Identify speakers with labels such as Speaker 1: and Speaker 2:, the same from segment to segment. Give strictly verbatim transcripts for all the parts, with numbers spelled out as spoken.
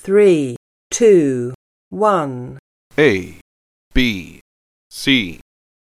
Speaker 1: three, two, one.
Speaker 2: A, B, C.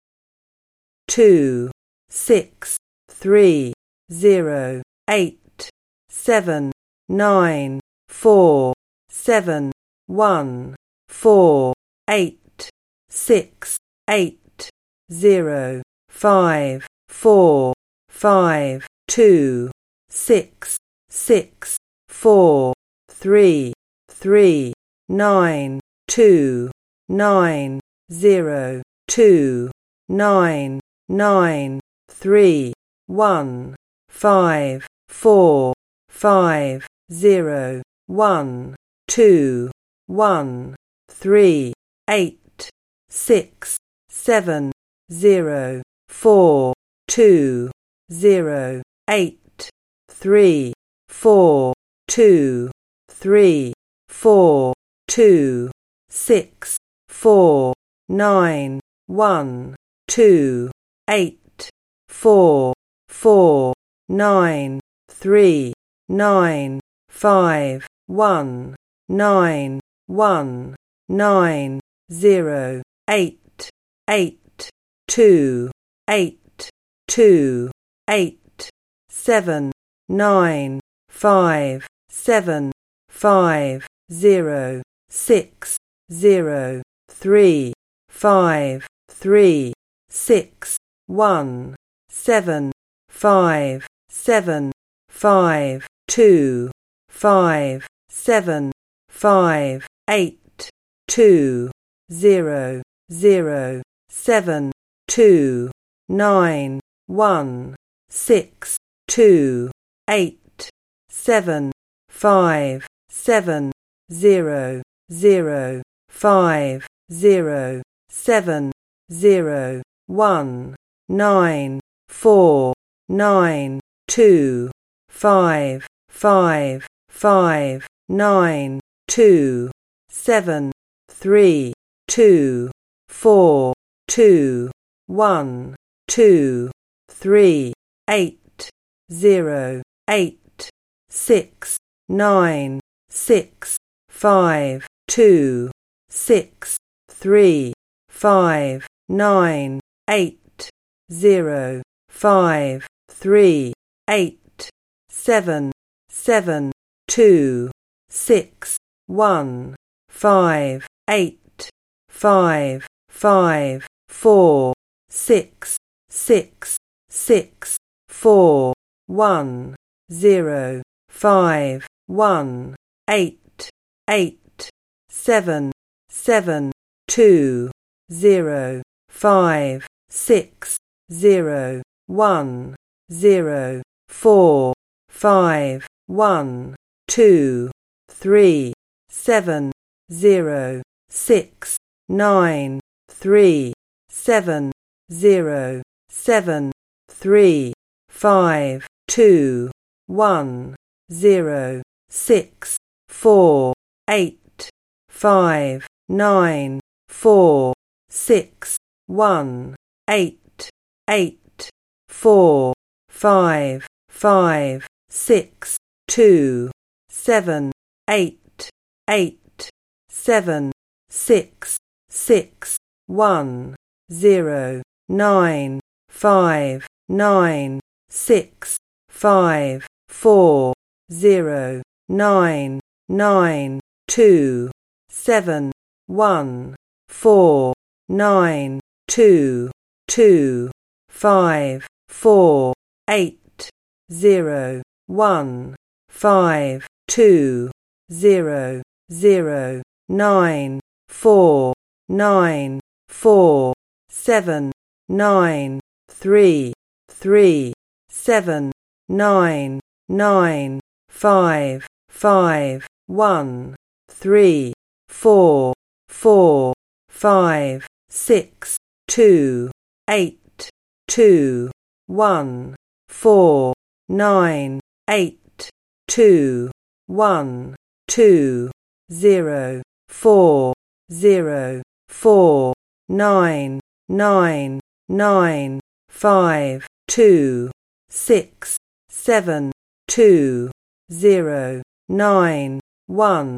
Speaker 1: Two, six, three, zero, eight, seven, nine, four, seven, one, four, eight, six, eight, zero, five, four, five, two, six, six, four, three, three, nine, two, nine, zero, two, nine, nine, three, one, five, four, five, zero, one, two, one, three, eight, six, seven, zero, four, two, zero, eight, three, four, two, three, four, two, six, four, nine, one, two, eight, four, four, nine, three, nine, five, one, nine, one, nine, zero, eight, eight, two, eight, two, eight, seven, nine, five, seven, five, zero, six, zero, three, five, three, six, one, seven, five, seven, five, two, five, seven, five, eight, two, zero, zero, seven, two, nine, one, six, two, eight, seven, five, seven, zero, zero, five, zero, seven, zero, one, nine, four, nine, two, five, five, five, nine, two, seven, three, two, four, two, one, two, three, eight, zero, eight, six, nine, six, five, two, six, three, five, nine, eight, zero, five, three, eight, seven, seven, two, six, one, five, eight, five, five, four, six, six, six, four, one, zero, five, one, eight, eight, seven, seven, two, zero, five, six, zero, one, zero, four, five, one, two, three, seven, zero, six, nine, three, seven, zero, seven, three, five, two, one, zero, six, four, eight, five, nine, four, six, one, eight, eight, four, five, five, six, two, seven, eight, eight, seven, six, six, one, zero, nine, five, nine, six, five, four, zero, nine, nine, two, seven, one, four, nine, two, two, five, four, eight, zero, one, five, two, zero, zero, nine, four, nine, four, seven, nine, three, three, seven, nine, nine, five, five, one, three, four, four, five, six, two, eight, two, one, four, nine, eight, two, one, two, zero, four, zero, four, nine, nine, nine, five, two, six, seven, two, zero, nine, one,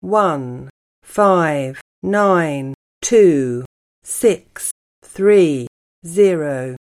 Speaker 1: one five nine two six three zero